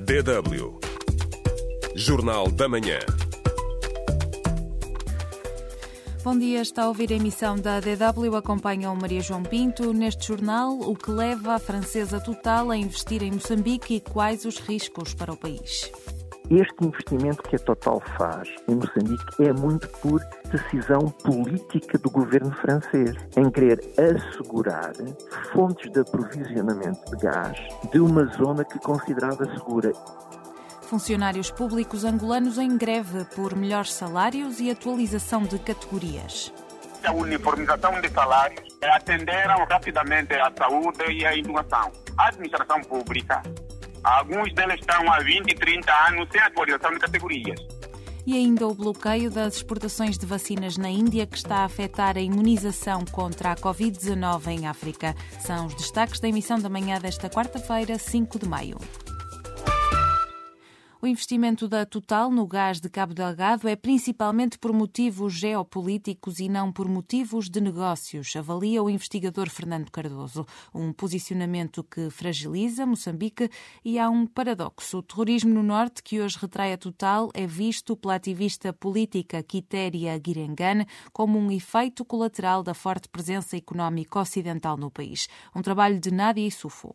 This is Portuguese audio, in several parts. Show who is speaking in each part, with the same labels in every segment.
Speaker 1: DW Jornal da Manhã.
Speaker 2: Bom dia, está a ouvir a emissão da DW, acompanha o Maria João Pinto. Neste jornal, o que leva a francesa Total a investir em Moçambique e quais os riscos para o país.
Speaker 3: Este investimento que a Total faz em Moçambique é muito por decisão política do governo francês, em querer assegurar fontes de aprovisionamento de gás de uma zona que considerava segura.
Speaker 2: Funcionários públicos angolanos em greve por melhores salários e atualização de categorias.
Speaker 4: A uniformização de salários atenderam rapidamente à saúde e à educação. A administração pública, alguns deles estão há 20 e 30 anos sem atualização de categorias.
Speaker 2: E ainda o bloqueio das exportações de vacinas na Índia, que está a afetar a imunização contra a Covid-19 em África. São os destaques da emissão da manhã desta quarta-feira, 5 de maio. O investimento da Total no gás de Cabo Delgado é principalmente por motivos geopolíticos e não por motivos de negócios, avalia o investigador Fernando Cardoso. Um posicionamento que fragiliza Moçambique e há um paradoxo. O terrorismo no norte, que hoje retrai a Total, é visto pela ativista política Quitéria Guirengane como um efeito colateral da forte presença económica ocidental no país. Um trabalho de Nádia Issoufou.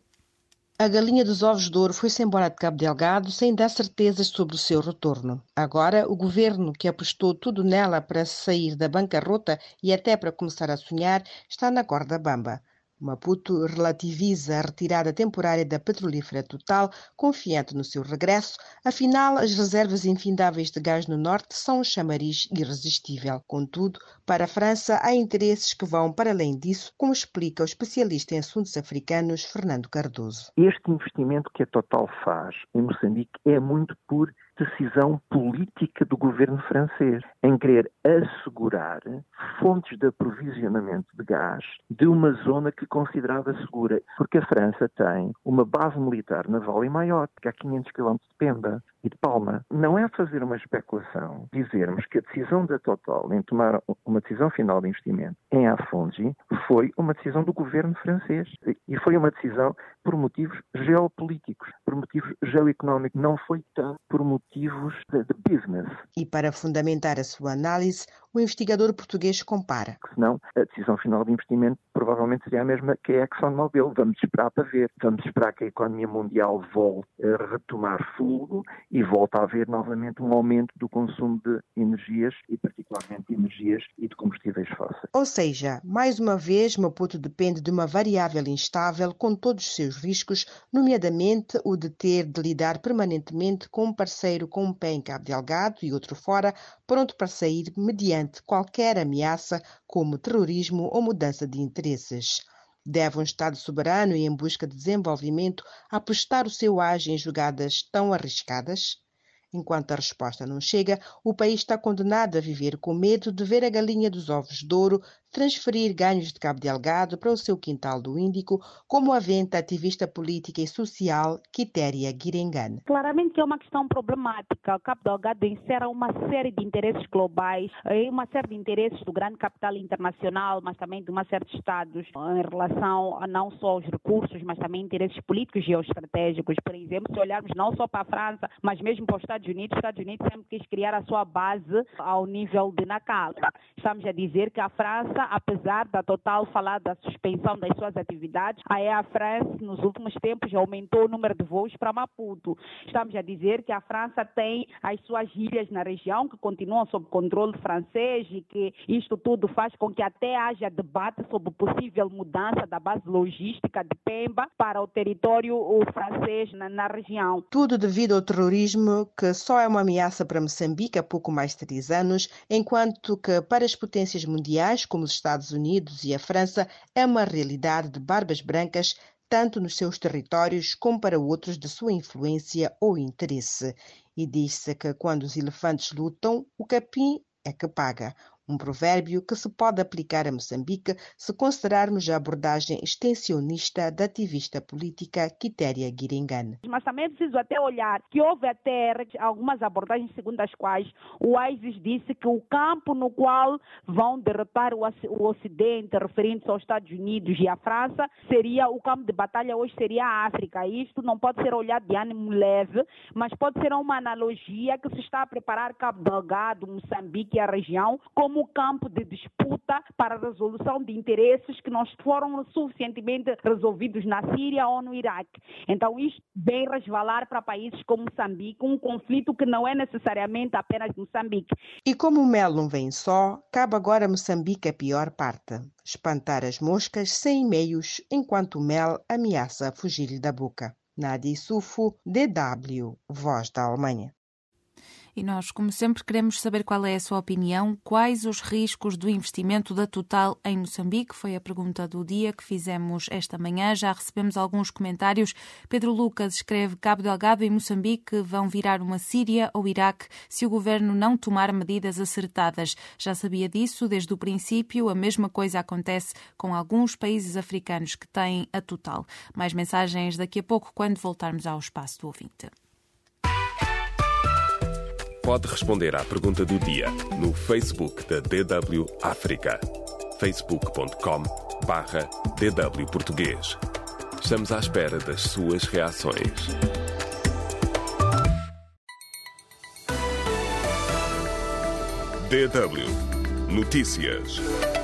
Speaker 5: A galinha dos ovos de ouro foi-se embora de Cabo Delgado sem dar certezas sobre o seu retorno. Agora, o governo, que apostou tudo nela para sair da bancarrota e até para começar a sonhar, está na corda bamba. Maputo relativiza a retirada temporária da petrolífera Total, confiante no seu regresso. Afinal, as reservas infindáveis de gás no norte são um chamariz irresistível. Contudo, para a França, há interesses que vão para além disso, como explica o especialista em assuntos africanos Fernando Cardoso.
Speaker 3: Este investimento que a Total faz em Moçambique é muito por decisão política do governo francês, em querer assegurar fontes de aprovisionamento de gás de uma zona que considerava segura, porque a França tem uma base militar naval em Maiote, que há 500 km de Pemba e de Palma. Não é fazer uma especulação dizermos que a decisão da Total em tomar uma decisão final de investimento em Afonso foi uma decisão do governo francês e foi uma decisão por motivos geopolíticos, por motivos geoeconómicos, não foi tanto por motivos de business.
Speaker 5: E para fundamentar a sua análise, o investigador português compara.
Speaker 3: Senão, a decisão final de investimento provavelmente seria a mesma que a ExxonMobil. Vamos esperar para ver. Vamos esperar que a economia mundial volte a retomar fluxo e volte a haver novamente um aumento do consumo de energias e particularmente de energias e de combustíveis fósseis.
Speaker 5: Ou seja, mais uma vez, Maputo depende de uma variável instável com todos os seus riscos, nomeadamente o de ter de lidar permanentemente com um parceiro com um pé em Cabo Delgado e outro fora, pronto para sair mediante qualquer ameaça, como terrorismo ou mudança de interesses. Deve um Estado soberano e em busca de desenvolvimento apostar o seu age em jogadas tão arriscadas? Enquanto a resposta não chega, o país está condenado a viver com medo de ver a galinha dos ovos de ouro transferir ganhos de Cabo Delgado para o seu quintal do Índico, como aventa a ativista política e social Quitéria Guirengane.
Speaker 6: Claramente que é uma questão problemática. O Cabo Delgado encerra uma série de interesses globais, uma série de interesses do grande capital internacional, mas também de uma série de estados em relação a não só aos recursos, mas também interesses políticos e geoestratégicos. Por exemplo, se olharmos não só para a França, mas mesmo para os Estados Unidos sempre quis criar a sua base ao nível de Nacala. Estamos a dizer que a França, apesar da Total falar da suspensão das suas atividades, a Air France nos últimos tempos aumentou o número de voos para Maputo. Estamos a dizer que a França tem as suas ilhas na região que continuam sob controle francês e que isto tudo faz com que até haja debate sobre possível mudança da base logística de Pemba para o território francês na região.
Speaker 5: Tudo devido ao terrorismo, que só é uma ameaça para Moçambique há pouco mais de 3 anos, enquanto que para as potências mundiais, como os Estados Unidos e a França, é uma realidade de barbas brancas, tanto nos seus territórios como para outros de sua influência ou interesse. E diz-se que quando os elefantes lutam, o capim é que paga. um provérbio que se pode aplicar a Moçambique se considerarmos a abordagem extensionista da ativista política Quitéria Guiringane.
Speaker 6: Mas também é preciso até olhar que houve até algumas abordagens segundo as quais o ISIS disse que o campo no qual vão derrotar o Ocidente, referindo-se aos Estados Unidos e à França, seria o campo de batalha, hoje seria a África. Isto não pode ser olhado de ânimo leve, mas pode ser uma analogia que se está a preparar Cabo Delgado, Moçambique e a região como campo de disputa para a resolução de interesses que não foram suficientemente resolvidos na Síria ou no Iraque. Então isto vem resvalar para países como Moçambique, um conflito que não é necessariamente apenas Moçambique.
Speaker 5: E como o mel não vem só, cabe agora a Moçambique a pior parte: espantar as moscas sem meios enquanto o mel ameaça fugir-lhe da boca. Nádia Issoufo, DW, Voz da Alemanha.
Speaker 2: E nós, como sempre, queremos saber qual é a sua opinião, quais os riscos do investimento da Total em Moçambique. Foi a pergunta do dia que fizemos esta manhã. Já recebemos alguns comentários. Pedro Lucas escreve: Cabo Delgado e Moçambique vão virar uma Síria ou Iraque se o governo não tomar medidas acertadas. Já sabia disso desde o princípio. A mesma coisa acontece com alguns países africanos que têm a Total. Mais mensagens daqui a pouco, quando voltarmos ao Espaço do Ouvinte.
Speaker 1: Pode responder à pergunta do dia no Facebook da DW África. facebook.com/DW Português. Estamos à espera das suas reações. DW Notícias.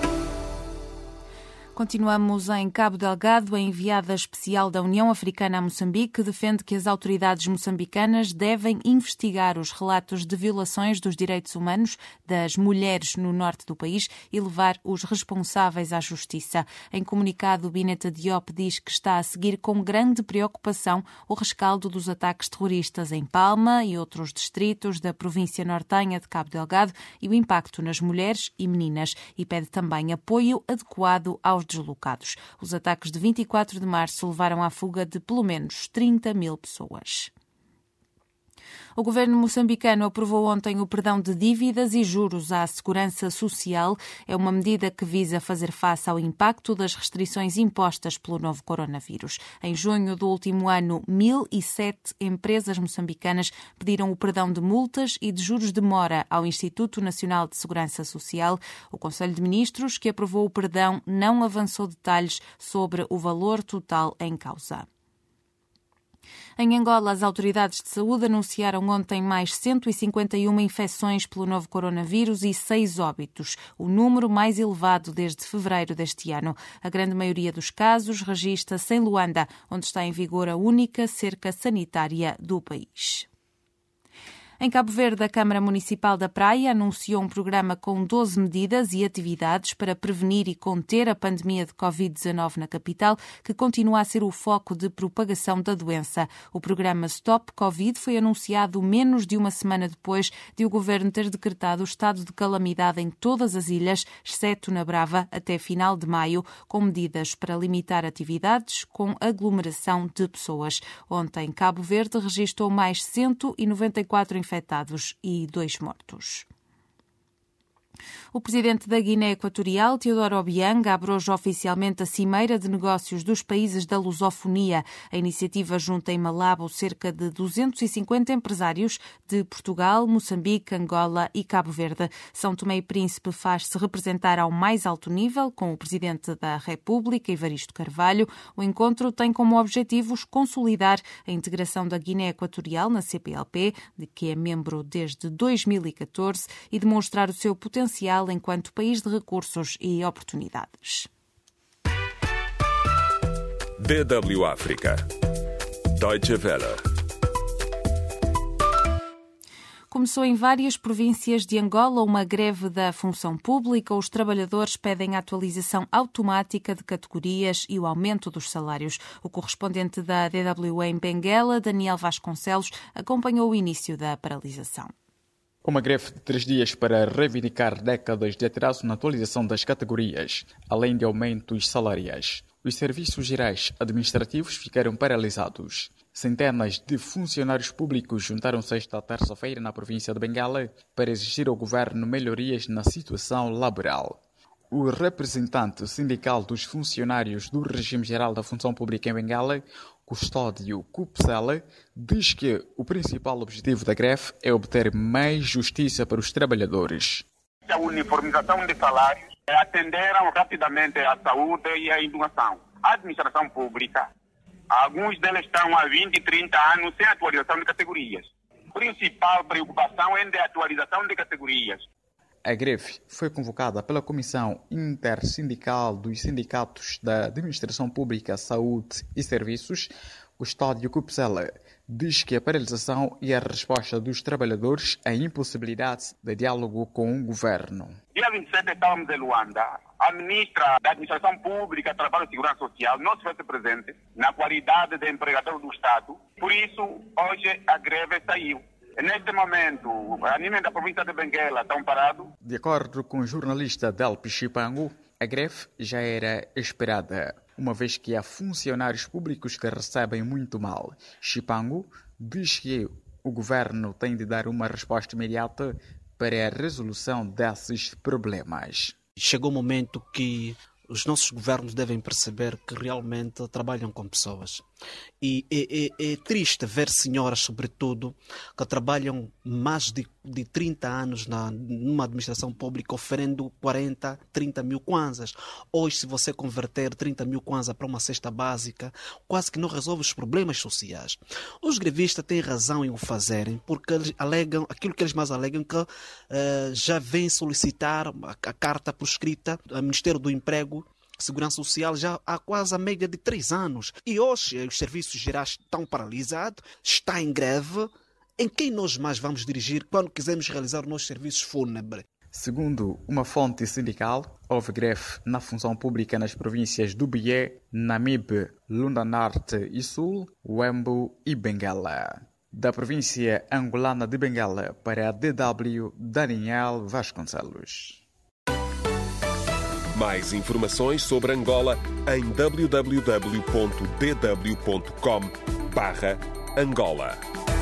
Speaker 2: Continuamos em Cabo Delgado. A enviada especial da União Africana a Moçambique defende que as autoridades moçambicanas devem investigar os relatos de violações dos direitos humanos das mulheres no norte do país e levar os responsáveis à justiça. Em comunicado, Bineta Diop diz que está a seguir com grande preocupação o rescaldo dos ataques terroristas em Palma e outros distritos da província nortenha de Cabo Delgado e o impacto nas mulheres e meninas, e pede também apoio adequado aos deslocados. Os ataques de 24 de março levaram à fuga de pelo menos 30.000 pessoas. O governo moçambicano aprovou ontem o perdão de dívidas e juros à segurança social. É uma medida que visa fazer face ao impacto das restrições impostas pelo novo coronavírus. Em junho do último ano, 1.007 empresas moçambicanas pediram o perdão de multas e de juros de mora ao Instituto Nacional de Segurança Social. O Conselho de Ministros, que aprovou o perdão, não avançou detalhes sobre o valor total em causa. Em Angola, as autoridades de saúde anunciaram ontem mais 151 infecções pelo novo coronavírus e 6 óbitos, o número mais elevado desde fevereiro deste ano. A grande maioria dos casos registra-se em Luanda, onde está em vigor a única cerca sanitária do país. Em Cabo Verde, a Câmara Municipal da Praia anunciou um programa com 12 medidas e atividades para prevenir e conter a pandemia de Covid-19 na capital, que continua a ser o foco de propagação da doença. O programa Stop Covid foi anunciado menos de uma semana depois de o governo ter decretado o estado de calamidade em todas as ilhas, exceto na Brava, até final de maio, com medidas para limitar atividades com aglomeração de pessoas. Ontem, Cabo Verde registrou mais 194 infectados e 2 mortos. O presidente da Guiné Equatorial, Teodoro Obiang, abre hoje oficialmente a Cimeira de Negócios dos Países da Lusofonia. A iniciativa junta em Malabo cerca de 250 empresários de Portugal, Moçambique, Angola e Cabo Verde. São Tomé e Príncipe faz-se representar ao mais alto nível, com o presidente da República, Evaristo Carvalho. O encontro tem como objetivos consolidar a integração da Guiné Equatorial na CPLP, de que é membro desde 2014, e demonstrar o seu potencial enquanto país de recursos e oportunidades.
Speaker 1: DW África. Deutsche Welle.
Speaker 2: Começou em várias províncias de Angola uma greve da função pública. Os trabalhadores pedem a atualização automática de categorias e o aumento dos salários. O correspondente da DW em Benguela, Daniel Vasconcelos, acompanhou o início da paralisação.
Speaker 7: Uma greve de 3 dias para reivindicar décadas de atraso na atualização das categorias, além de aumentos salariais. Os serviços gerais administrativos ficaram paralisados. Centenas de funcionários públicos juntaram-se esta terça-feira na província de Bengala para exigir ao governo melhorias na situação laboral. O representante sindical dos funcionários do Regime Geral da Função Pública em Bengala, Custódio Cupsela, diz que o principal objetivo da greve é obter mais justiça para os trabalhadores.
Speaker 4: A uniformização de salários atenderam rapidamente à saúde e à educação. A administração pública, alguns deles estão há 20 e 30 anos sem atualização de categorias. A principal preocupação é a atualização de categorias.
Speaker 7: A greve foi convocada pela Comissão Intersindical dos Sindicatos da Administração Pública, Saúde e Serviços. Custódio Cupsela diz que a paralisação é a resposta dos trabalhadores à impossibilidade de diálogo com o governo.
Speaker 4: Dia 27 estávamos em Luanda. A ministra da Administração Pública, Trabalho e Segurança Social não se fez presente na qualidade de empregador do Estado. Por isso, hoje a greve saiu. Neste momento, a nível da província de Benguela estão parados.
Speaker 7: De acordo com o jornalista Delpi Chipango, a greve já era esperada, uma vez que há funcionários públicos que recebem muito mal. Chipango diz que o governo tem de dar uma resposta imediata para a resolução desses problemas.
Speaker 8: Chegou o momento que os nossos governos devem perceber que realmente trabalham com pessoas. E é triste ver senhoras, sobretudo, que trabalham mais de 30 anos numa administração pública oferecendo 40, 30 mil kwanzas. Hoje, se você converter 30 mil kwanzas para uma cesta básica, quase que não resolve os problemas sociais. Os grevistas têm razão em o fazerem, porque eles alegam, aquilo que eles mais alegam, que já vêm solicitar a carta por escrita ao Ministério do Emprego, Segurança Social, já há quase a média de 3 anos. E hoje os serviços gerais estão paralisados, está em greve. Em quem nós mais vamos dirigir quando quisermos realizar os nossos serviços fúnebres?
Speaker 7: Segundo uma fonte sindical, houve greve na função pública nas províncias do Bié, Namibe, Lunda Norte e Sul, Huembo e Benguela. Da província angolana de Benguela para a DW, Daniel Vasconcelos.
Speaker 1: Mais informações sobre Angola em www.dw.com/Angola.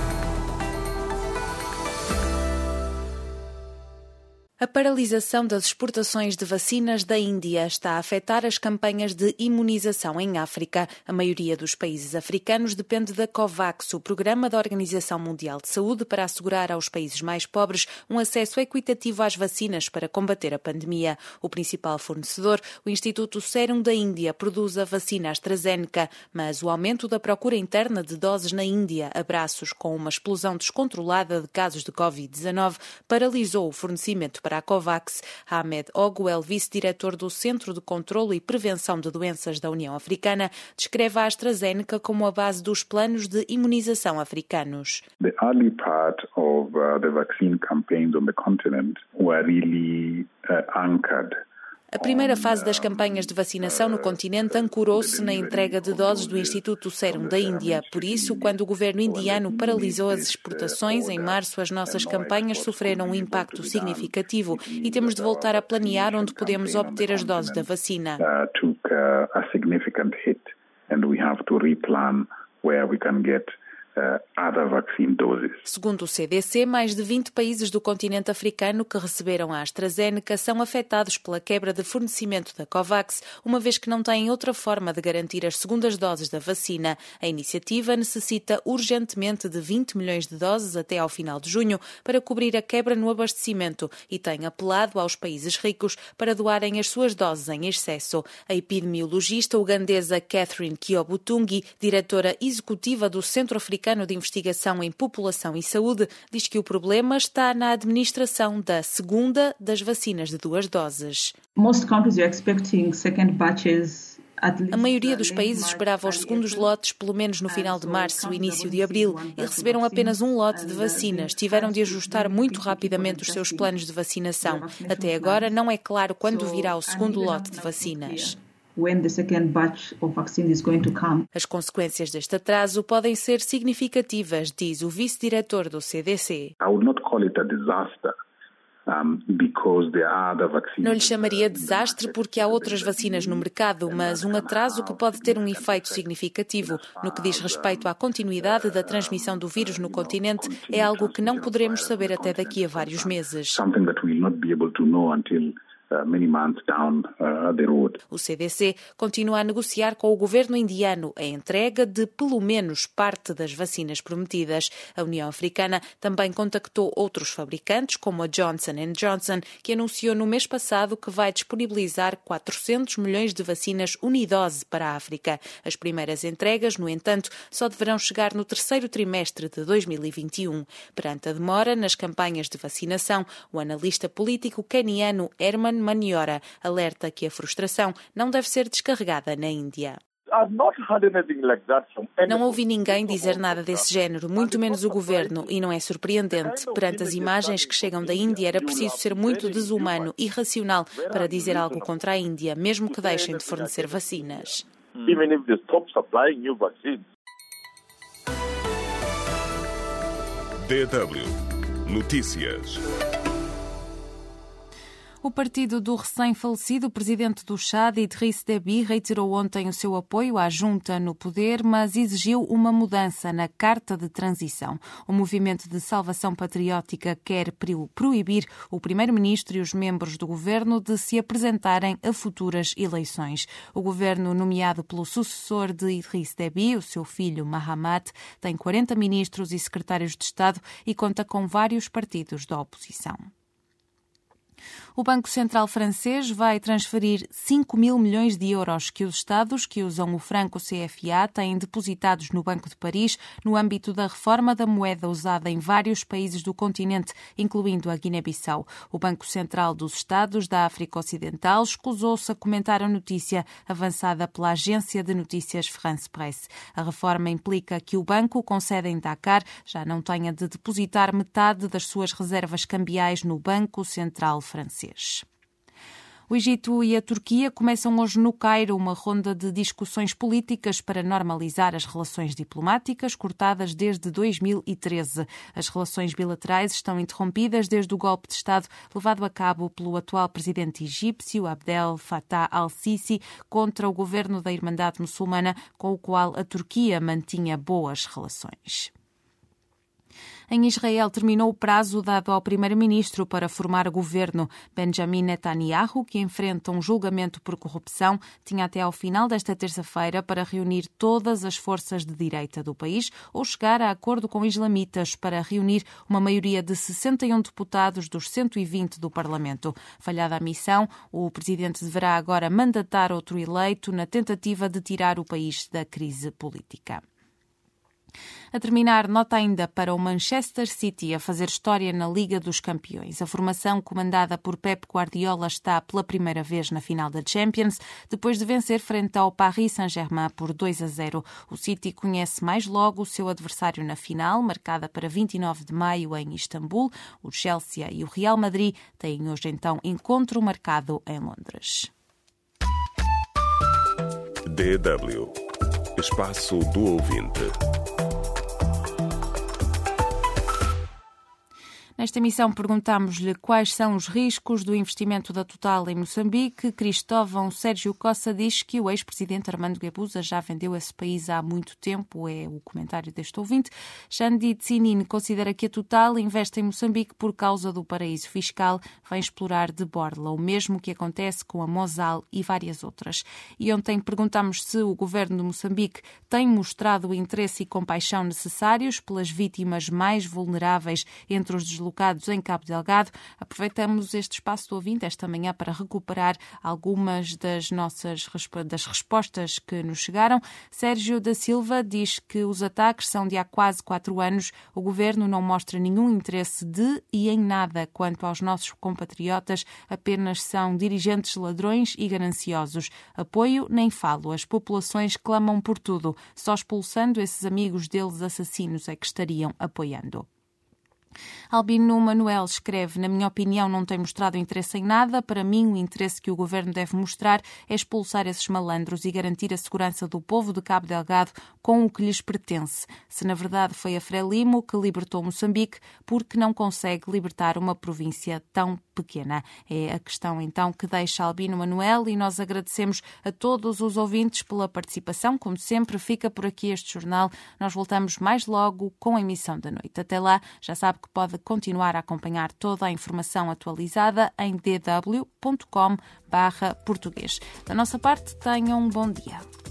Speaker 2: A paralisação das exportações de vacinas da Índia está a afetar as campanhas de imunização em África. A maioria dos países africanos depende da COVAX, o Programa da Organização Mundial de Saúde, para assegurar aos países mais pobres um acesso equitativo às vacinas para combater a pandemia. O principal fornecedor, o Instituto Serum da Índia, produz a vacina AstraZeneca, mas o aumento da procura interna de doses na Índia, a braços com uma explosão descontrolada de casos de Covid-19, paralisou o fornecimento para a COVAX. Ahmed Oguel, vice-diretor do Centro de Controlo e Prevenção de Doenças da União Africana, descreve a AstraZeneca como a base dos planos de imunização africanos.
Speaker 9: The early part of the vaccine campaigns on the continent were really anchored.
Speaker 2: A primeira fase das campanhas de vacinação no continente ancorou-se na entrega de doses do Instituto Serum da Índia. Por isso, quando o governo indiano paralisou as exportações, em março, as nossas campanhas sofreram um impacto significativo e temos de voltar a planear onde podemos obter as doses da vacina. Segundo o CDC, mais de 20 países do continente africano que receberam a AstraZeneca são afetados pela quebra de fornecimento da COVAX, uma vez que não têm outra forma de garantir as segundas doses da vacina. A iniciativa necessita urgentemente de 20 milhões de doses até ao final de junho para cobrir a quebra no abastecimento e tem apelado aos países ricos para doarem as suas doses em excesso. A epidemiologista ugandesa Catherine Kiobutungi, diretora executiva do Centro Africano de Investigação em População e Saúde, diz que o problema está na administração da segunda das vacinas de 2 doses. A maioria dos países esperava os segundos lotes pelo menos no final de março, início de abril, e receberam apenas um lote de vacinas. Tiveram de ajustar muito rapidamente os seus planos de vacinação. Até agora não é claro quando virá o segundo lote de vacinas. As consequências deste atraso podem ser significativas, diz o vice-diretor do CDC.
Speaker 9: I would not call it a disaster,
Speaker 2: Não lhe chamaria desastre porque há outras vacinas no mercado, mas um atraso que pode ter um efeito significativo. No que diz respeito à continuidade da transmissão do vírus no continente, é algo que não poderemos saber até daqui a vários meses. O CDC continua a negociar com o governo indiano a entrega de pelo menos parte das vacinas prometidas. A União Africana também contactou outros fabricantes, como a Johnson & Johnson, que anunciou no mês passado que vai disponibilizar 400 milhões de vacinas unidose para a África. As primeiras entregas, no entanto, só deverão chegar no terceiro trimestre de 2021. Perante a demora nas campanhas de vacinação, o analista político caniano Herman Maniora alerta que a frustração não deve ser descarregada na Índia. Não ouvi ninguém dizer nada desse género, muito menos o governo, e não é surpreendente. Perante as imagens que chegam da Índia, era preciso ser muito desumano e irracional para dizer algo contra a Índia, mesmo que deixem de fornecer vacinas.
Speaker 1: DW Notícias.
Speaker 2: O partido do recém-falecido presidente do Chad, Idriss Déby, reiterou ontem o seu apoio à junta no poder, mas exigiu uma mudança na Carta de Transição. O Movimento de Salvação Patriótica quer proibir o primeiro-ministro e os membros do governo de se apresentarem a futuras eleições. O governo, nomeado pelo sucessor de Idriss Déby, o seu filho Mahamat, tem 40 ministros e secretários de Estado e conta com vários partidos da oposição. O Banco Central francês vai transferir 5 mil milhões de euros que os Estados que usam o franco CFA têm depositados no Banco de Paris no âmbito da reforma da moeda usada em vários países do continente, incluindo a Guiné-Bissau. O Banco Central dos Estados da África Ocidental escusou-se a comentar a notícia avançada pela agência de notícias France Presse. A reforma implica que o banco, com sede em Dakar, já não tenha de depositar metade das suas reservas cambiais no Banco Central francês. O Egito e a Turquia começam hoje no Cairo uma ronda de discussões políticas para normalizar as relações diplomáticas cortadas desde 2013. As relações bilaterais estão interrompidas desde o golpe de Estado levado a cabo pelo atual presidente egípcio, Abdel Fattah al-Sisi, contra o governo da Irmandade Muçulmana, com o qual a Turquia mantinha boas relações. Em Israel, terminou o prazo dado ao primeiro-ministro para formar governo. Benjamin Netanyahu, que enfrenta um julgamento por corrupção, tinha até ao final desta terça-feira para reunir todas as forças de direita do país ou chegar a acordo com islamitas para reunir uma maioria de 61 deputados dos 120 do Parlamento. Falhada a missão, o presidente deverá agora mandatar outro eleito na tentativa de tirar o país da crise política. A terminar, nota ainda para o Manchester City a fazer história na Liga dos Campeões. A formação comandada por Pep Guardiola está pela primeira vez na final da Champions, depois de vencer frente ao Paris Saint-Germain por 2-0. O City conhece mais logo o seu adversário na final, marcada para 29 de maio em Istambul. O Chelsea e o Real Madrid têm hoje então encontro marcado em Londres.
Speaker 1: DW Espaço do Ouvinte.
Speaker 2: Nesta emissão perguntámos-lhe quais são os riscos do investimento da Total em Moçambique. Cristóvão Sérgio Coça diz que o ex-presidente Armando Guebuza já vendeu esse país há muito tempo, é o comentário deste ouvinte. Xandi Tsinin considera que a Total investe em Moçambique por causa do paraíso fiscal, vem explorar de borla, o mesmo que acontece com a Mosal e várias outras. E ontem perguntámos se o governo de Moçambique tem mostrado o interesse e compaixão necessários pelas vítimas mais vulneráveis entre os deslocados em Cabo Delgado. Aproveitamos este espaço do ouvinte esta manhã para recuperar algumas das respostas que nos chegaram. Sérgio da Silva diz que os ataques são de há quase 4 anos. O governo não mostra nenhum interesse de e em nada quanto aos nossos compatriotas, apenas são dirigentes ladrões e gananciosos. Apoio nem falo, as populações clamam por tudo. Só expulsando esses amigos deles assassinos é que estariam apoiando. Albino Manuel escreve: na minha opinião, não tem mostrado interesse em nada. Para mim, o interesse que o governo deve mostrar é expulsar esses malandros e garantir a segurança do povo de Cabo Delgado com o que lhes pertence. Se na verdade foi a Frelimo que libertou Moçambique, por que não consegue libertar uma província tão pequena? É a questão então que deixa Albino Manuel, e nós agradecemos a todos os ouvintes pela participação. Como sempre, fica por aqui este jornal. Nós voltamos mais logo com a emissão da noite. Até lá, já sabe que pode continuar a acompanhar toda a informação atualizada em dw.com/português. Da nossa parte, tenham um bom dia.